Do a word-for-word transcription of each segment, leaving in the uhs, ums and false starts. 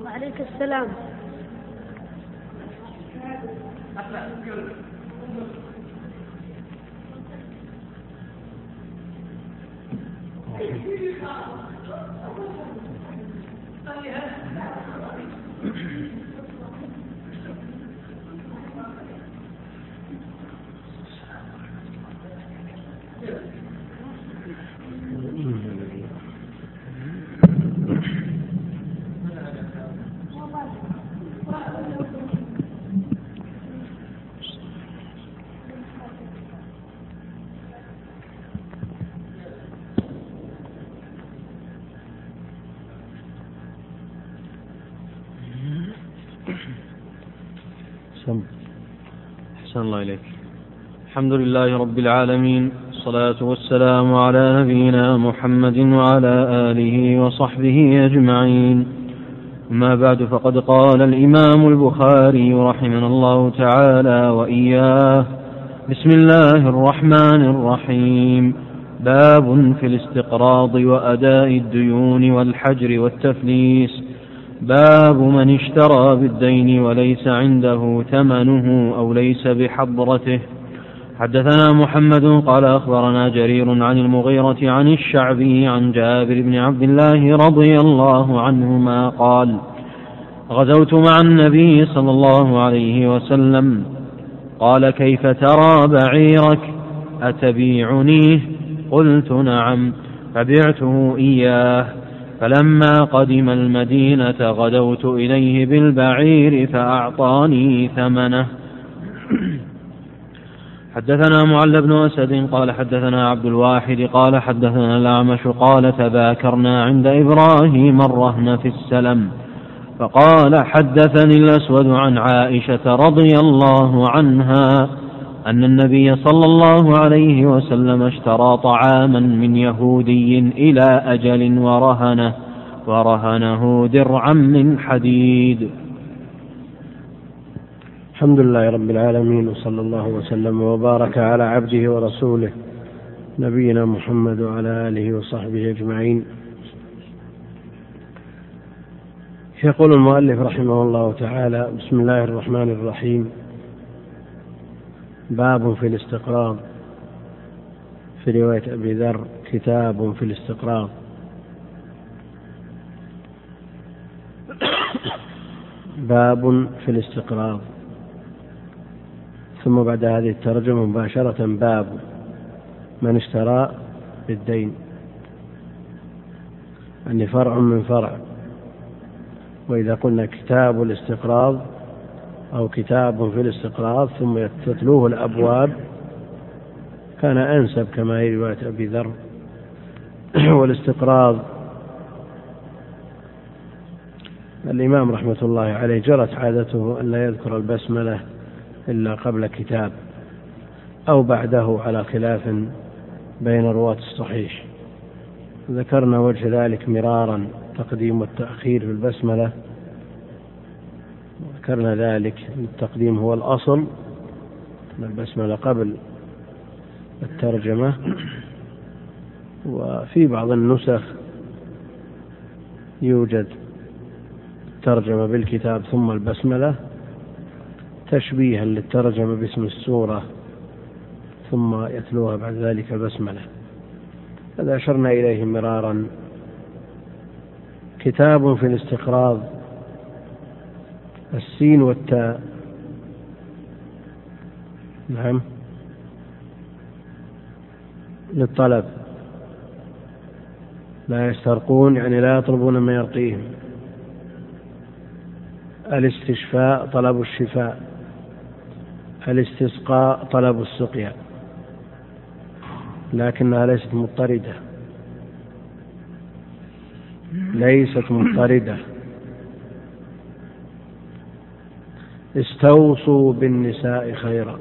وعليك السلام. أحسن الله إليك. الحمد لله رب العالمين، الصلاة والسلام على نبينا محمد وعلى آله وصحبه أجمعين. أما بعد، فقد قال الإمام البخاري رحمه الله تعالى وإياه: بسم الله الرحمن الرحيم. باب في الاستقراض وأداء الديون والحجر والتفليس. باب من اشترى بالدين وليس عنده ثمنه أو ليس بحضرته. حدثنا محمد قال أخبرنا جرير عن المغيرة عن الشعبي عن جابر بن عبد الله رضي الله عنهما قال: غزوت مع النبي صلى الله عليه وسلم. قال: كيف ترى بعيرك؟ أتبيعنيه؟ قلت: نعم. فبعته إياه. فلما قدم المدينة غدوت إليه بالبعير فأعطاني ثمنه. حدثنا معل بن أسد قال حدثنا عبد الواحد قال حدثنا الأعمش قال: تذاكرنا عند إبراهيم الرهن في السلم، فقال: حدثني الأسود عن عائشة رضي الله عنها أن النبي صلى الله عليه وسلم اشترى طعاما من يهودي إلى أجل ورهنه ورهنه درعا من حديد. الحمد لله رب العالمين، وصلى الله وسلم وبارك على عبده ورسوله نبينا محمد وعلى آله وصحبه أجمعين. يقول المؤلف رحمه الله تعالى: بسم الله الرحمن الرحيم. باب في الاستقراض. في رواية أبي ذر: كتاب في الاستقراض. باب في الاستقراض. ثم بعد هذه الترجمة مباشرة: باب من اشترى بالدين، يعني فرع من فرع. وإذا قلنا كتاب الاستقراض أو كتاب في الاستقراض ثم تتلوه الأبواب كان أنسب، كما هي رواية أبي ذر. والاستقراض الإمام رحمة الله عليه جرت عادته أن لا يذكر البسملة إلا قبل كتاب أو بعده، على خلاف بين رواة الصحيح. ذكرنا وجه ذلك مرارا، تقديم والتأخير في البسملة. ذكرنا ذلك، التقديم هو الأصل، البسملة قبل الترجمة. وفي بعض النسخ يوجد الترجمة بالكتاب ثم البسملة، تشبيها للترجمة باسم السورة ثم يتلوها بعد ذلك البسملة. هذا أشرنا إليه مرارا. كتاب في الاستقراض، السين والتاء. نعم، للطلب، لا يسترقون يعني لا يطلبون ما يرقيهم. الاستشفاء طلب الشفاء. الاستسقاء طلب السقيا، لكنها ليست مضطردة، ليست مضطردة. استوصوا بالنساء خيرا.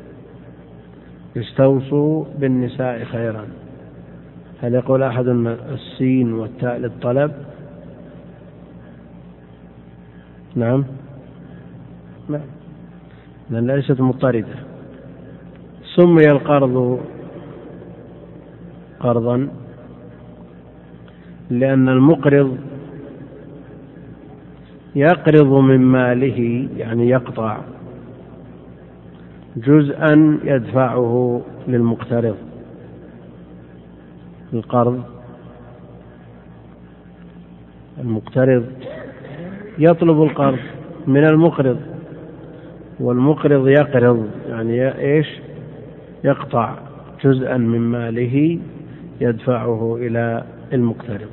استوصوا بالنساء خيرا. هل يقول أحد أن السين والتاء للطلب؟ نعم، لا، لأن ليست مضطردة. سمي القرض قرضا لأن المقرض يقرض من ماله يعني يقطع جزءا يدفعه للمقترض. القرض المقترض يطلب القرض من المقرض، والمقرض يقرض يعني إيش؟ يقطع جزءا من ماله يدفعه إلى المقترض.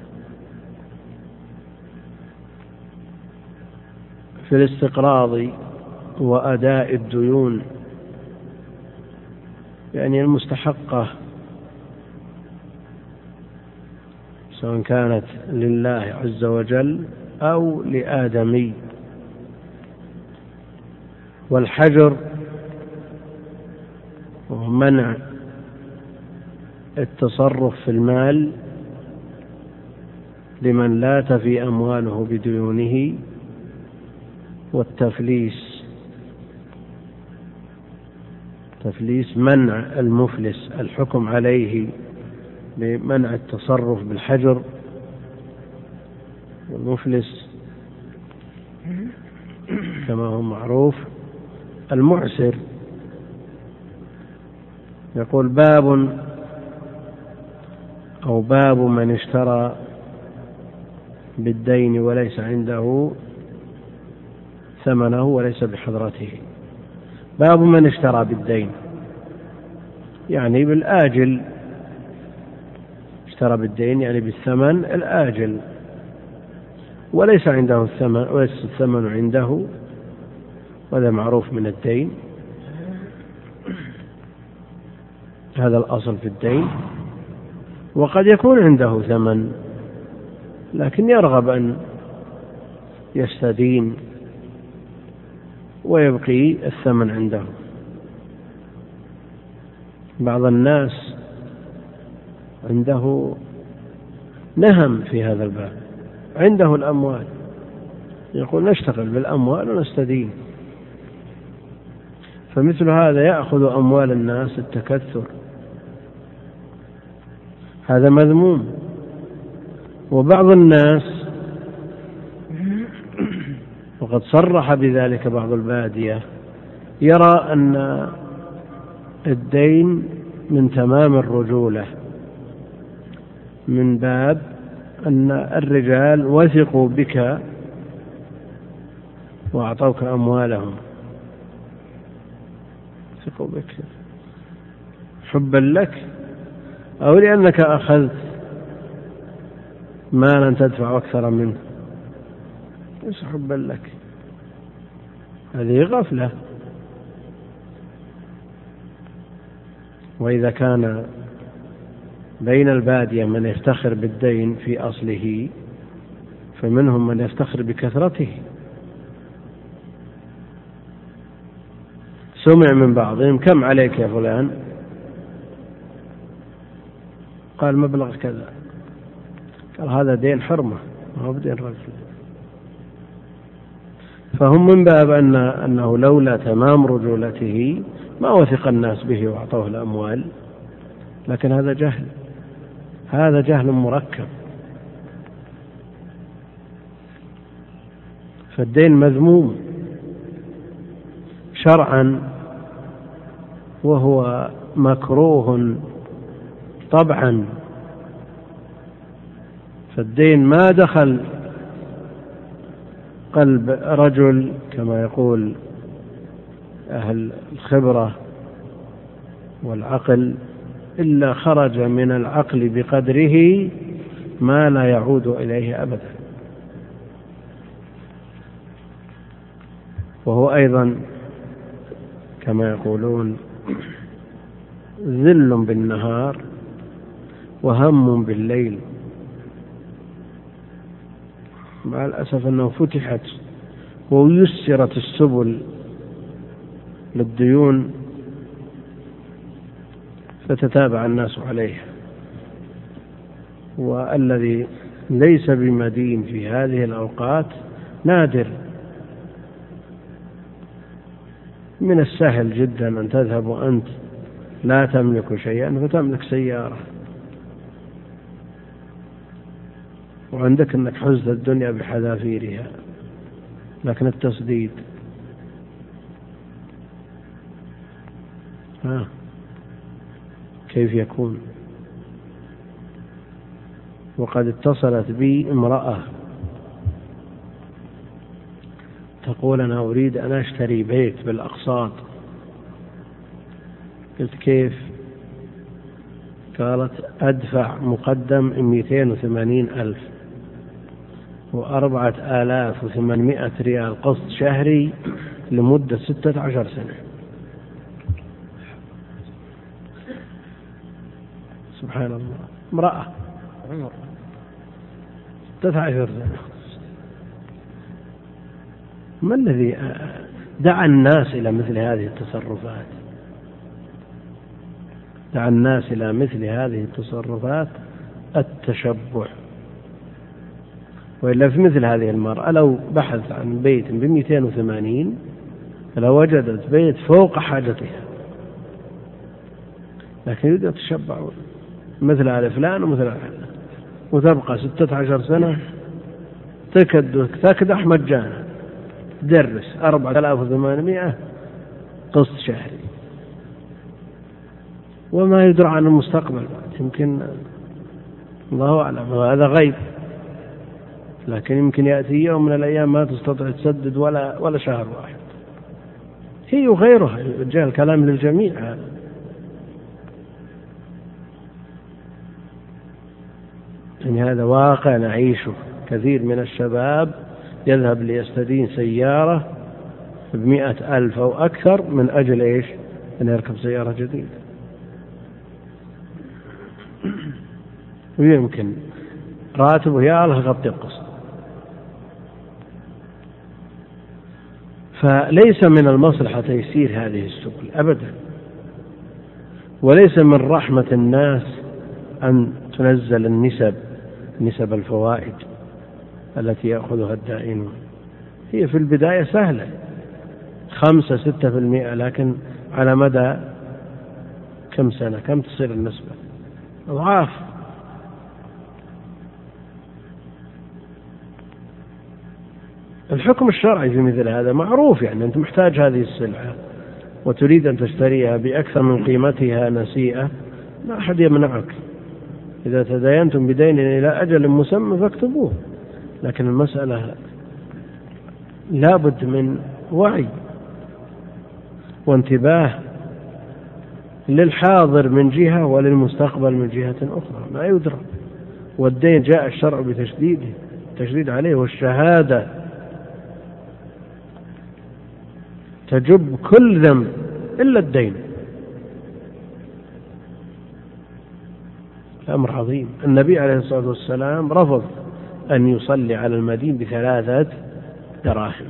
في الاستقراض وأداء الديون يعني المستحقة سواء كانت لله عز وجل أو لآدمي. والحجر ومنع التصرف في المال لمن لا تفي أمواله بديونه. والتفليس تفليس منع المفلس، الحكم عليه بمنع التصرف بالحجر. والمفلس كما هو معروف المعسر. يقول باب أو باب من اشترى بالدين وليس عنده ثمنه وليس بحضرته. باب من اشترى بالدين يعني بالآجل، اشترى بالدين يعني بالثمن الآجل وليس عنده الثمن، وليس الثمن عنده، وهذا معروف من الدين. هذا الأصل في الدين. وقد يكون عنده ثمن لكن يرغب أن يستدين ويبقي الثمن عنده. بعض الناس عنده نهم في هذا الباب، عنده الأموال يقول نشتغل بالأموال ونستدين، فمثل هذا يأخذ أموال الناس التكثر، هذا مذموم. وبعض الناس وقد صرح بذلك بعض البادية يرى أن الدين من تمام الرجولة، من باب أن الرجال وثقوا بك وأعطوك أموالهم، وثقوا بك حبا لك أو لأنك أخذت مالا تدفع أكثر منه، ليس حبا لك، هذه غفلة. وإذا كان بين البادية من يفتخر بالدين في أصله فمنهم من يفتخر بكثرته. سمع من بعضهم كم عليك يا فلان؟ قال مبلغ كذا، قال هذا دين حرمة ما هو بدين رجل. فهم من باب أن أنه لولا تمام رجولته ما وثق الناس به وأعطوه الأموال، لكن هذا جهل، هذا جهل مركب. فالدين مذموم شرعا وهو مكروه طبعا. فالدين ما دخل قلب رجل كما يقول أهل الخبرة والعقل إلا خرج من العقل بقدره ما لا يعود إليه أبدا. وهو أيضا كما يقولون ذل بالنهار وهم بالليل. مع الأسف أنه فتحت ويسرت السبل للديون فتتابع الناس عليها، والذي ليس بمدين في هذه الأوقات نادر. من السهل جدا أن تذهب وأنت لا تملك شيئا فتملك سيارة، وعندك أنك حزت الدنيا بحذافيرها، لكن التسديد ها كيف يكون؟ وقد اتصلت بي امرأة تقول أنا أريد أن أشتري بيت بالأقساط. قلت كيف؟ قالت أدفع مقدم مئتين وثمانين ألف وأربعة آلاف وثمانمائة ريال قسط شهري لمدة ستة عشر سنة. سبحان الله، امرأة ستة عشر سنة. ما الذي دعا الناس إلى مثل هذه التصرفات؟ دعا الناس إلى مثل هذه التصرفات التشبع. وإلا في مثل هذه المرأة لو بحث عن بيت بمئتين وثمانين لو وجدت بيت فوق حاجتها، لكن يريد يتشبعون مثل على فلان ومثل على فلان، وتبقى ستة عشر سنة تكدح مجانا درس أربعة آلاف وثمانمائة قسط شهري، وما يدرى عن المستقبل، يمكن الله أعلم هذا غيب، لكن يمكن يأتي يوم من الأيام ما تستطيع تسدد ولا ولا شهر واحد. هي وغيرها جاء الكلام للجميع هذا. يعني هذا واقع نعيشه. كثير من الشباب يذهب ليستدين سيارة بمئة ألف أو أكثر من أجل إيش؟ أن يركب سيارة جديدة، ويمكن راتبه يا الله يغطي القسط. فليس من المصلحة تيسير هذه السبل أبدا، وليس من رحمة الناس أن تنزل النسب نسب الفوائد التي يأخذها الدائنون. هي في البداية سهلة خمسة ستة في المئة، لكن على مدى كم سنة كم تصير النسبة؟ أضعاف. الحكم الشرعي في مثل هذا معروف، يعني أنت محتاج هذه السلعة وتريد أن تشتريها بأكثر من قيمتها نسيئة، لا أحد يمنعك. إذا تداينتم بدين إلى أجل مسمى فاكتبوه، لكن المسألة لابد من وعي وانتباه للحاضر من جهة وللمستقبل من جهة أخرى، ما يدرى. والدين جاء الشرع بتشديده تشديد عليه، والشهادة تجب كل ذنب إلا الدين. الأمر عظيم. النبي عليه الصلاة والسلام رفض أن يصلي على المدين بثلاثة دراهم،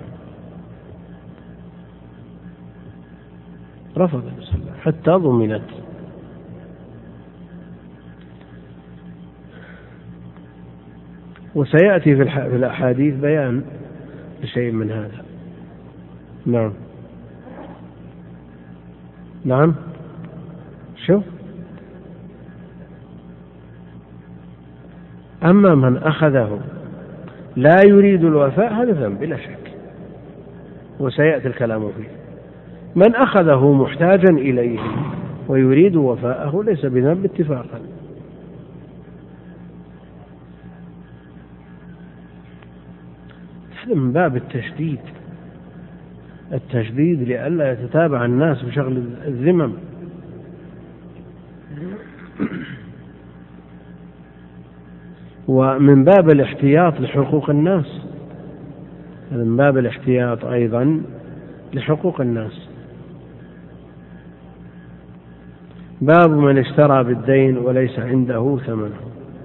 رفض أن يصلي حتى ضمنت. وسيأتي في الأحاديث بيان لشيء من هذا. نعم نعم شو أما من أخذه لا يريد الوفاء هذا ذنب بلا شك، وسيأتي الكلام فيه. من أخذه محتاجا إليه ويريد وفاءه ليس بذنب اتفاقا. هذا من باب التشديد التشديد لئلا يتتابع الناس بشغل الذمم. ومن باب الاحتياط لحقوق الناس، من باب الاحتياط أيضا لحقوق الناس. باب من اشترى بالدين وليس عنده ثمنه.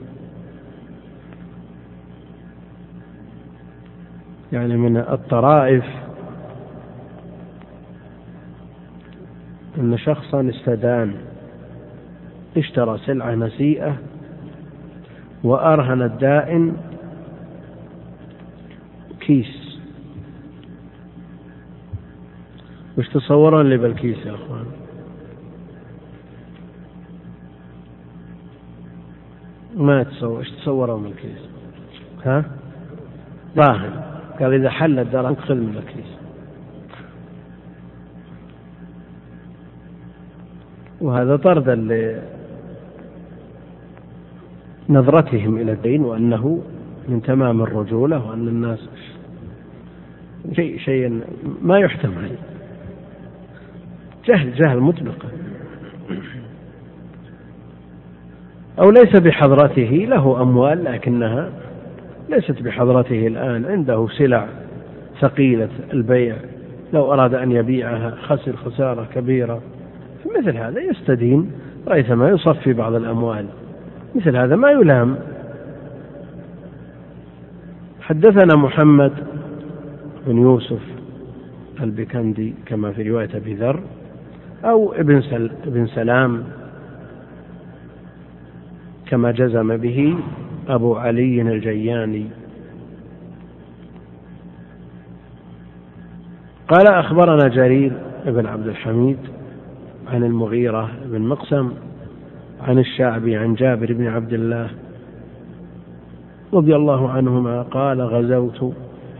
يعني من الطرائف أن شخصا استدان اشترى سلعة نسيئة وأرهن الدائن كيس. وش تصورون اللي بالكيس يا أخوان؟ ما تصور. ايش تصورون بالكيس؟ ها؟ راهن. قال إذا حل الدرهم خذ من الكيس. وهذا طردا لنظرتهم إلى الدين، وأنه من تمام الرجولة، وأن الناس شيء شيء ما يحتمل، جهل جهل مطلق. أو ليس بحضرته، له أموال لكنها ليست بحضرته الآن، عنده سلع ثقيلة البيع، لو أراد أن يبيعها خسر خسارة كبيرة، مثل هذا يستدين ريثما يصفي بعض الأموال، مثل هذا ما يلام. حدثنا محمد بن يوسف البكندي كما في رواية أبي ذر، أو ابن, سل... ابن سلام كما جزم به أبو علي الجياني. قال أخبرنا جرير بن عبد الحميد عن المغيرة بن مقسم عن الشعبي عن جابر بن عبد الله رضي الله عنهما قال غزوت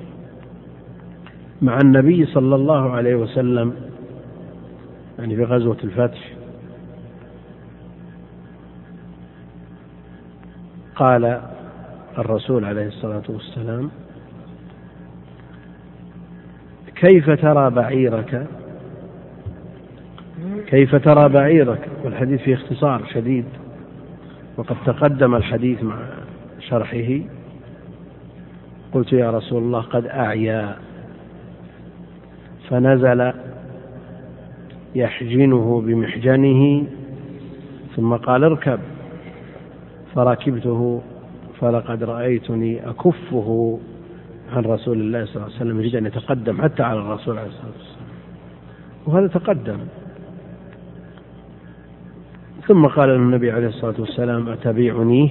مع النبي صلى الله عليه وسلم، يعني في غزوة الفتح. قال الرسول عليه الصلاة والسلام كيف ترى بعيرك كيف ترى بعيرك والحديث فيه اختصار شديد، وقد تقدم الحديث مع شرحه. قلت يا رسول الله قد أعيا، فنزل يحجنه بمحجنه، ثم قال اركب، فركبته، فلقد رأيتني أكفه عن رسول الله صلى الله عليه وسلم، يريد أن يتقدم حتى على الرسول عليه الصلاة والسلام، وهذا تقدم. ثم قال النبي عليه الصلاة والسلام أتبيعني؟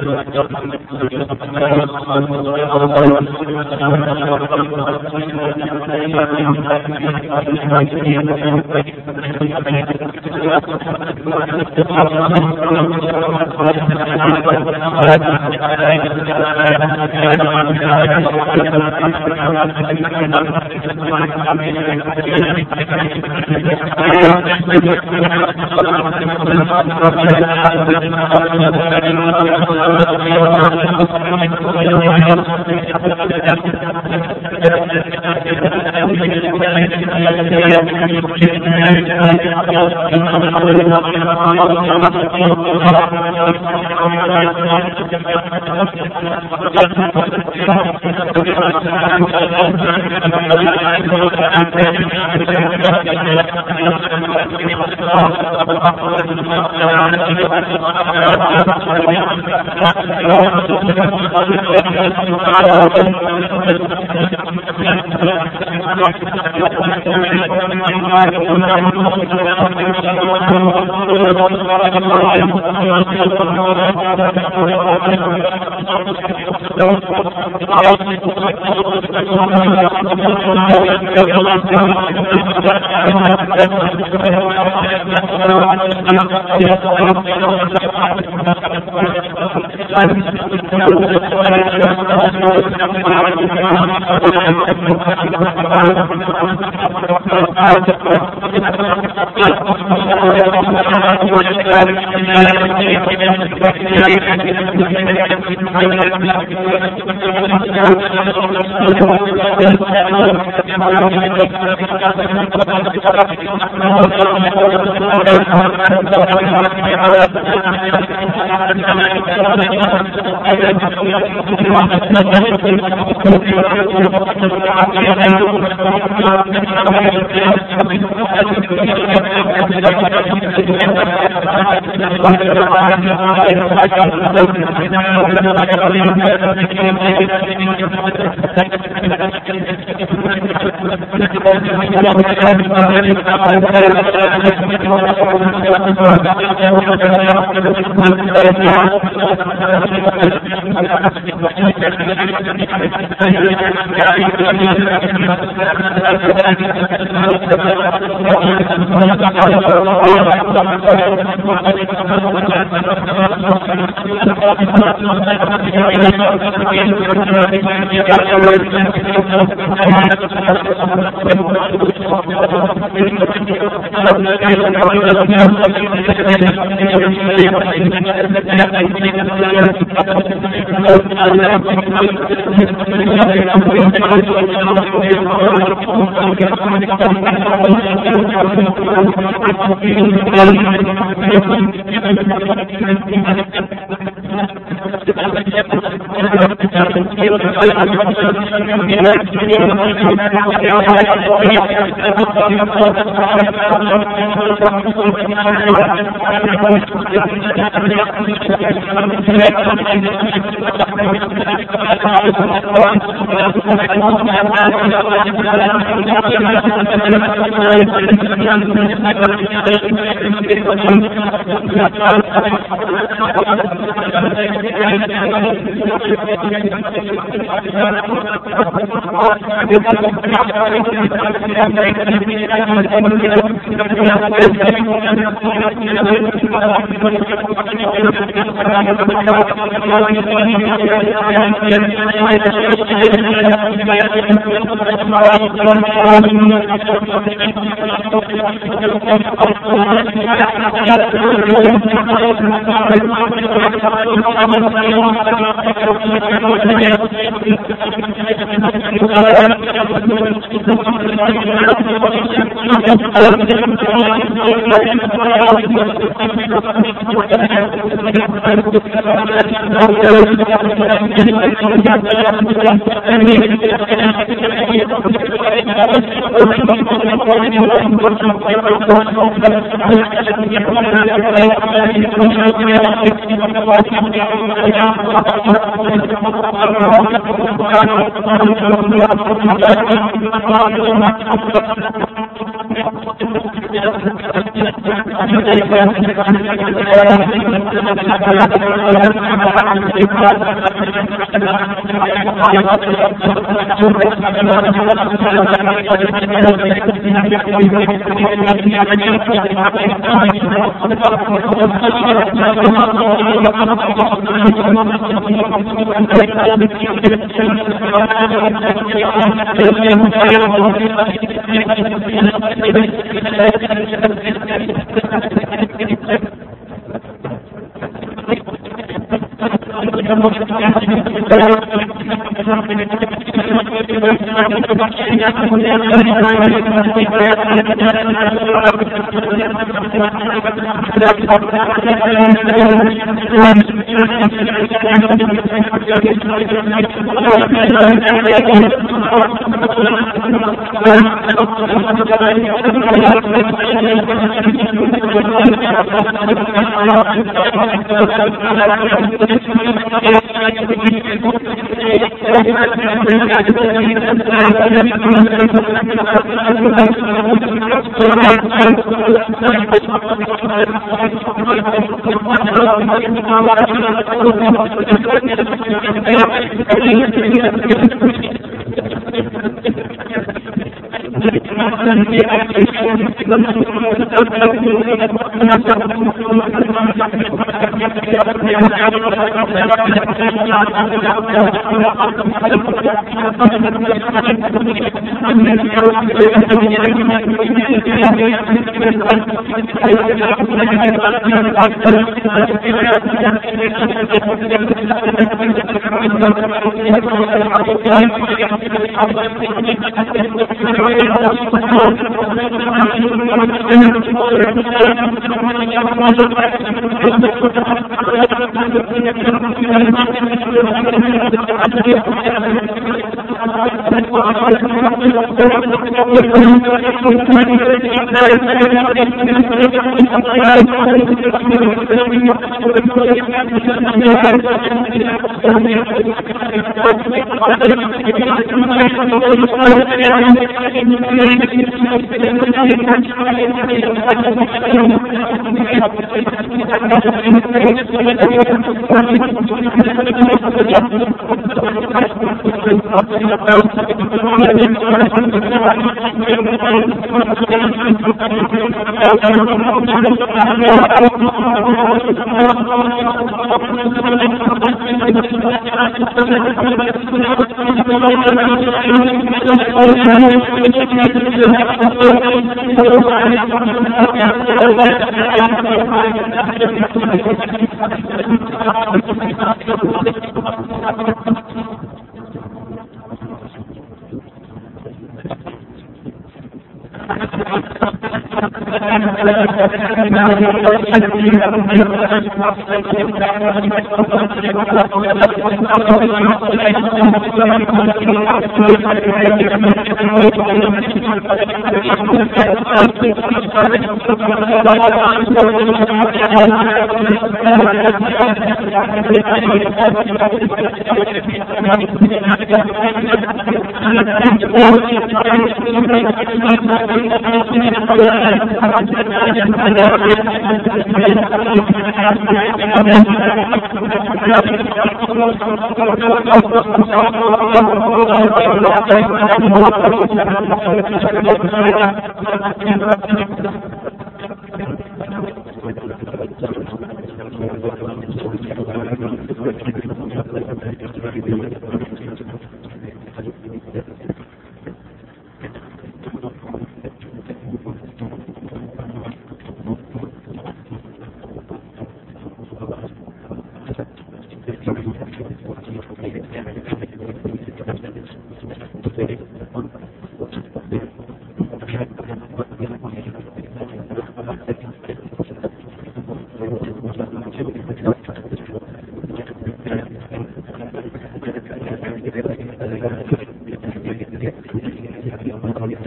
Thank you.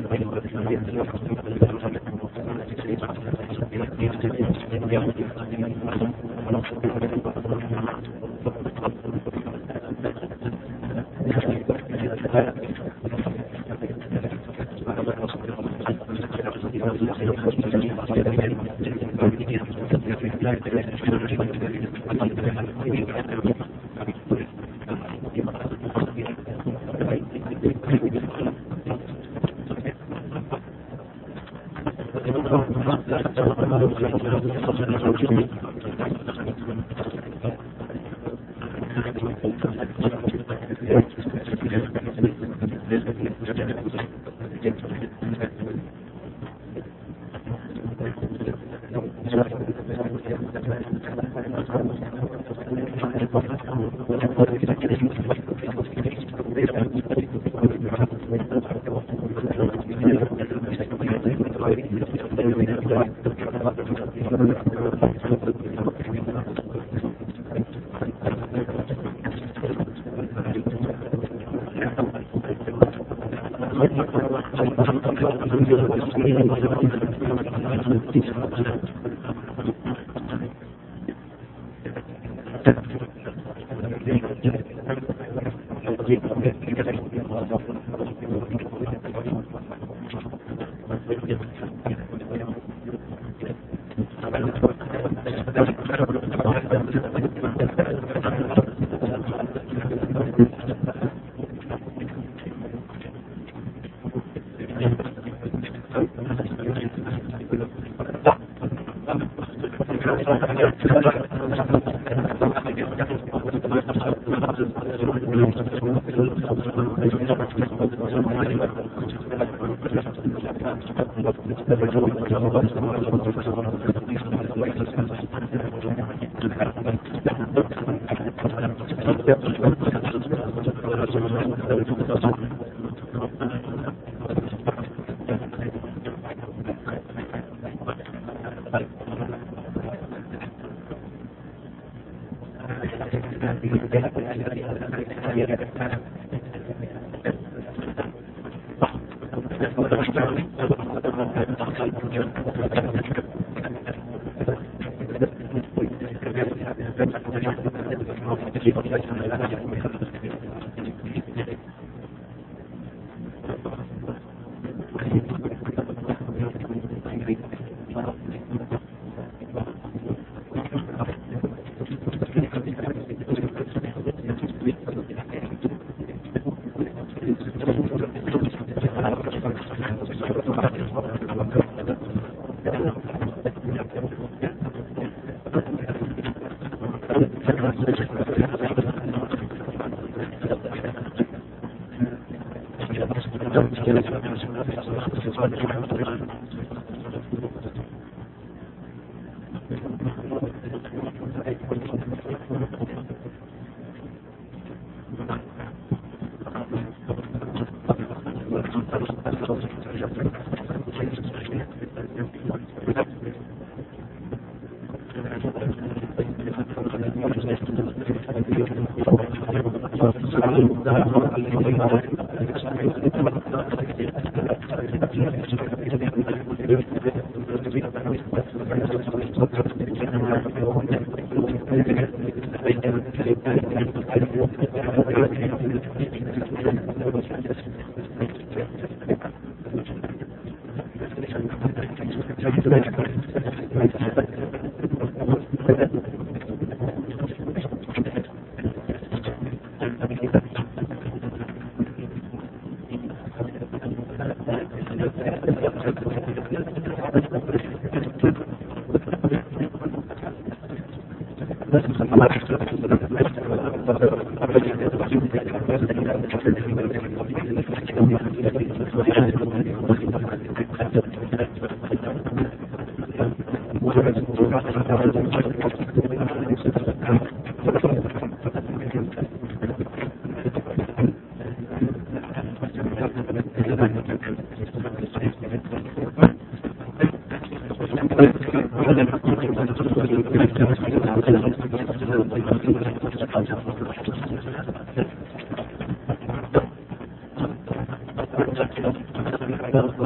Gracias.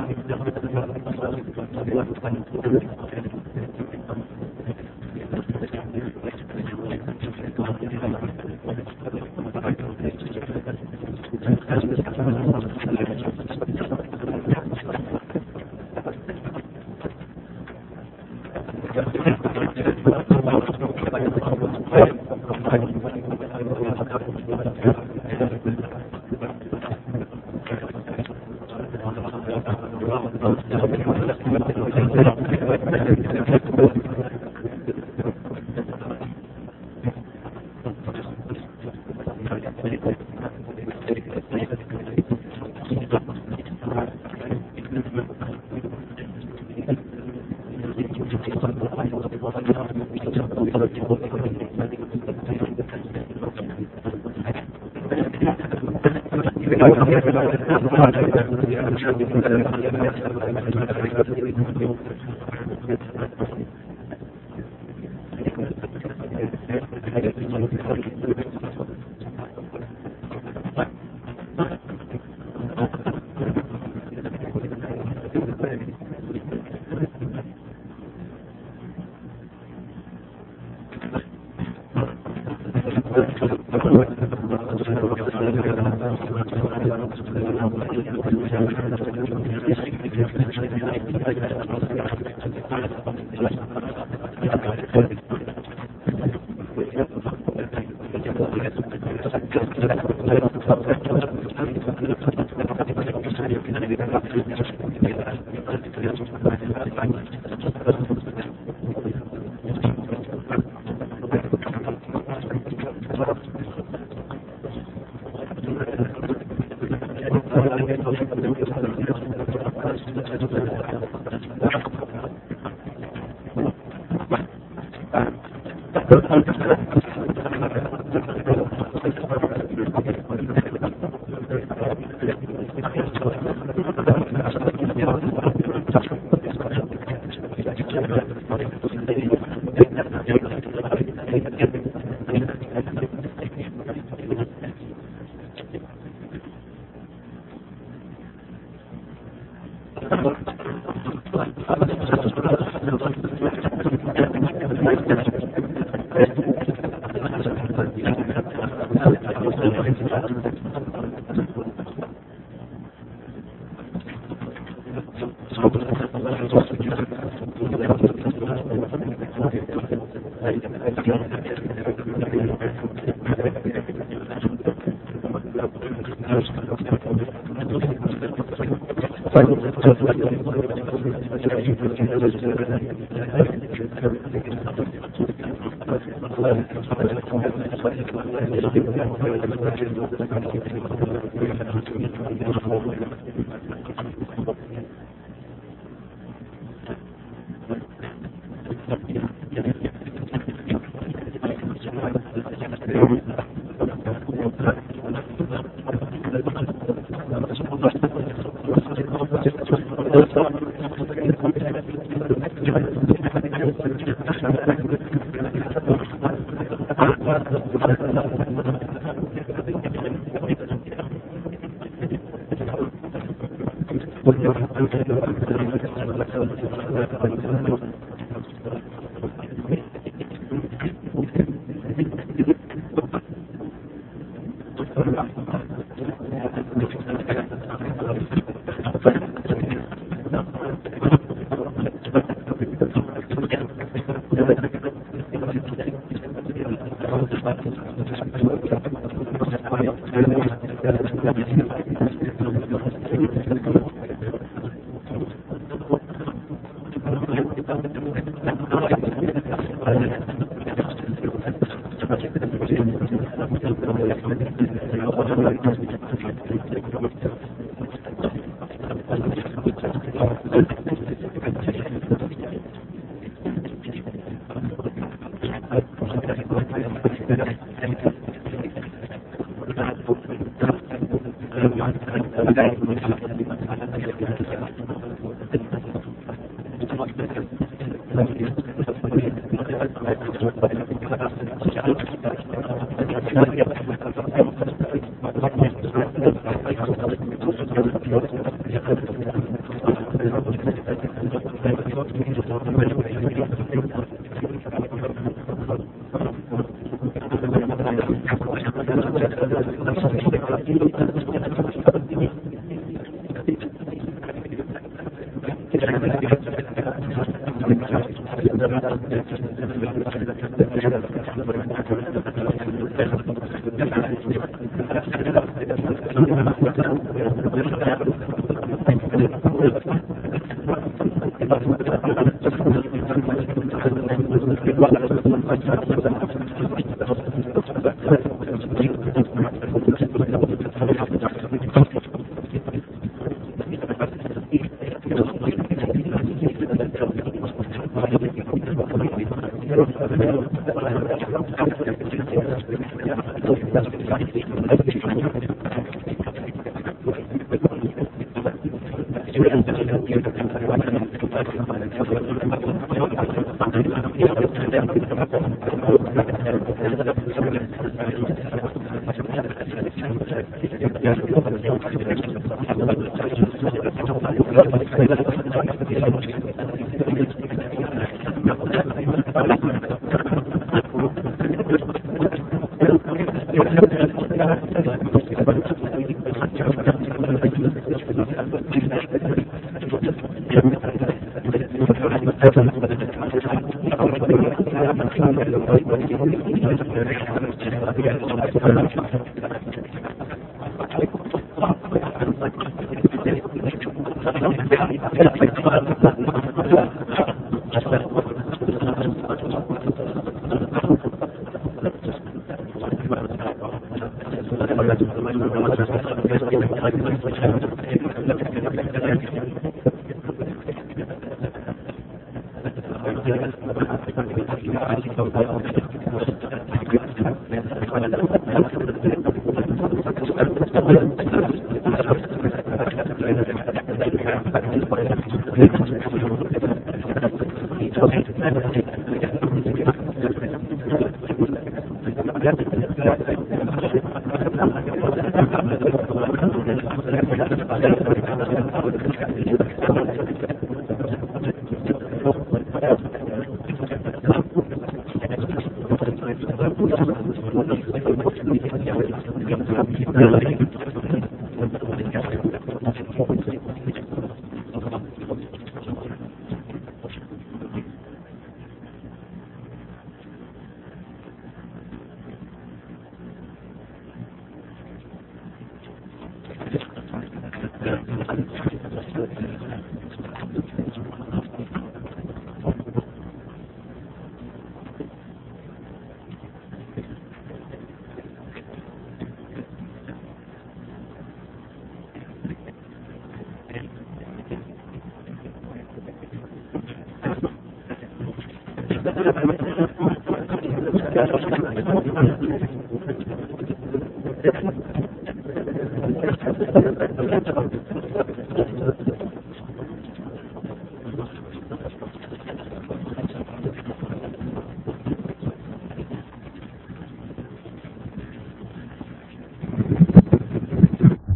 Gracias.